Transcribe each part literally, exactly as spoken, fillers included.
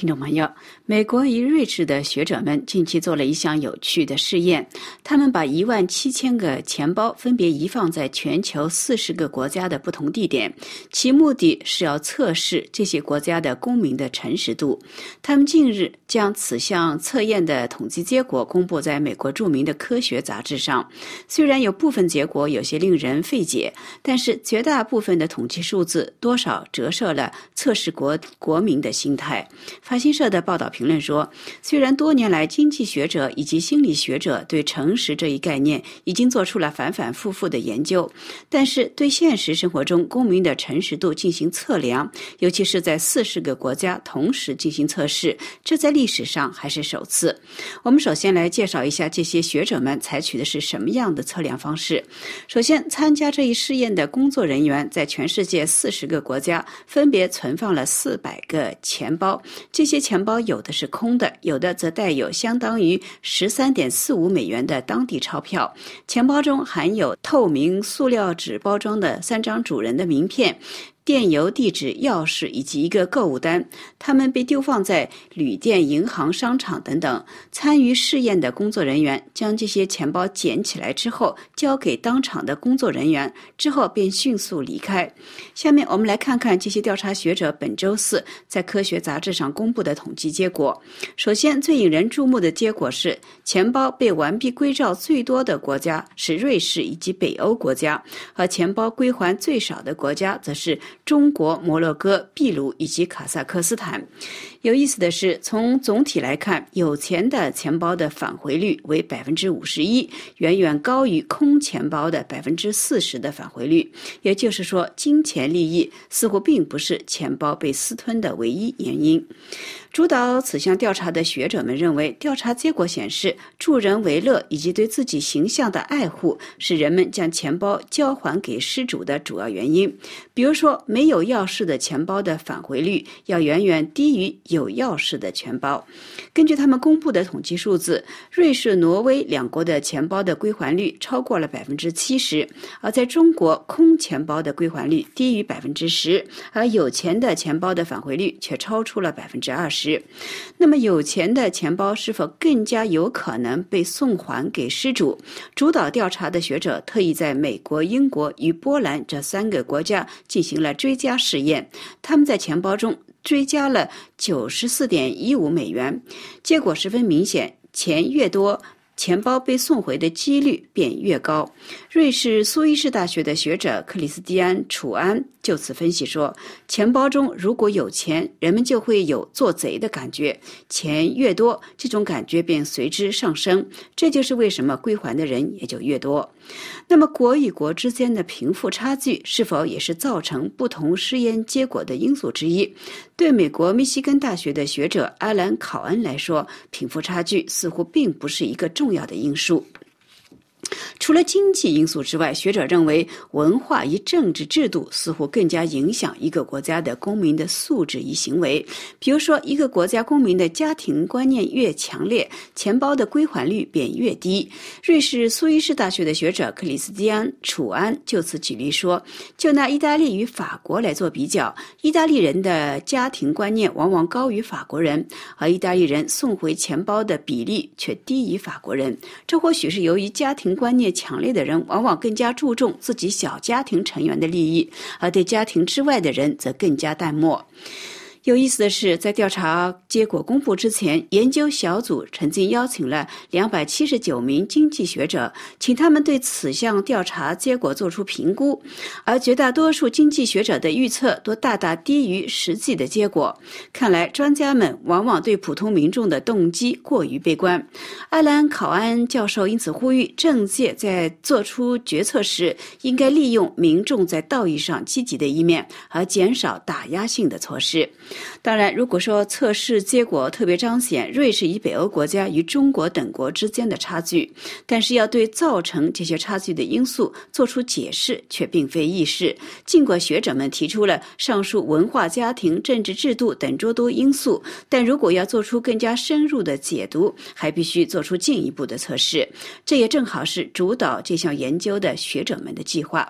听众朋友，美国与瑞士的学者们近期做了一项有趣的试验，他们把一万七千个钱包分别移放在全球四十个国家的不同地点，其目的是要测试这些国家的公民的诚实度。他们近日将此项测验的统计结果公布在美国著名的科学杂志上。虽然有部分结果有些令人费解，但是绝大部分的统计数字多少折射了测试国国民的心态。法新社的报道评论说，虽然多年来经济学者以及心理学者对诚实这一概念已经做出了反反复复的研究，但是对现实生活中公民的诚实度进行测量，尤其是在四十个国家同时进行测试，这在历史上还是首次。我们首先来介绍一下这些学者们采取的是什么样的测量方式。首先，参加这一试验的工作人员在全世界四十个国家分别存放了四百个钱包，这些钱包有的是空的，有的则带有相当于 十三点四五美元的当地钞票。钱包中含有透明塑料纸包装的三张主人的名片、电邮地址、钥匙以及一个购物单，他们被丢放在旅店、银行、商场等等。参与试验的工作人员将这些钱包捡起来之后交给当场的工作人员，之后便迅速离开。下面我们来看看这些调查学者本周四在科学杂志上公布的统计结果。首先，最引人注目的结果是，钱包被完璧归赵最多的国家是瑞士以及北欧国家，而钱包归还最少的国家则是中国、摩洛哥、秘鲁以及卡萨克斯坦。有意思的是，从总体来看，有钱的钱包的返回率为 百分之五十一， 远远高于空钱包的 百分之四十 的返回率。也就是说，金钱利益似乎并不是钱包被私吞的唯一原因。主导此项调查的学者们认为，调查结果显示，助人为乐以及对自己形象的爱护是人们将钱包交还给失主的主要原因。比如说，没有钥匙的钱包的返回率要远远低于有钥匙的钱包。根据他们公布的统计数字，瑞士、挪威两国的钱包的归还率超过了 百分之七十， 而在中国，空钱包的归还率低于 百分之十， 而有钱的钱包的返回率却超出了 百分之二十。那么有钱的钱包是否更加有可能被送还给失主？主导调查的学者特意在美国、英国与波兰这三个国家进行了追加试验，他们在钱包中追加了 九十四点一五美元，结果十分明显，钱越多，钱包被送回的几率便越高。瑞士苏伊士大学的学者克里斯蒂安·楚安就此分析说，钱包中如果有钱，人们就会有做贼的感觉，钱越多，这种感觉便随之上升，这就是为什么归还的人也就越多。那么国与国之间的贫富差距是否也是造成不同试验结果的因素之一？对美国密西根大学的学者阿兰·考恩来说，贫富差距似乎并不是一个重要的因素。除了经济因素之外，学者认为文化与政治制度似乎更加影响一个国家的公民的素质与行为。比如说，一个国家公民的家庭观念越强烈，钱包的归还率便越低。瑞士苏伊士大学的学者克里斯蒂安·楚安就此举例说，就拿意大利与法国来做比较，意大利人的家庭观念往往高于法国人，而意大利人送回钱包的比例却低于法国人。这或许是由于家庭观念强烈的人往往更加注重自己小家庭成员的利益，而对家庭之外的人则更加淡漠。有意思的是，在调查结果公布之前，研究小组曾经邀请了两百七十九名经济学者，请他们对此项调查结果做出评估，而绝大多数经济学者的预测都大大低于实际的结果。看来专家们往往对普通民众的动机过于悲观。艾兰·考安教授因此呼吁政界在做出决策时，应该利用民众在道义上积极的一面，而减少打压性的措施。当然，如果说测试结果特别彰显瑞士与北欧国家与中国等国之间的差距，但是要对造成这些差距的因素做出解释却并非易事。尽管学者们提出了上述文化、家庭、政治制度等诸多因素，但如果要做出更加深入的解读，还必须做出进一步的测试。这也正好是主导这项研究的学者们的计划。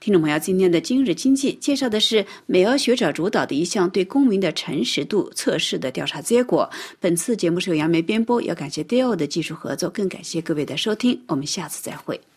听众朋友，今天的今日经济介绍的是美俄学者主导的一项对公民的诚实度测试的调查结果。本次节目是由杨梅编播，要感谢 D L 的技术合作，更感谢各位的收听，我们下次再会。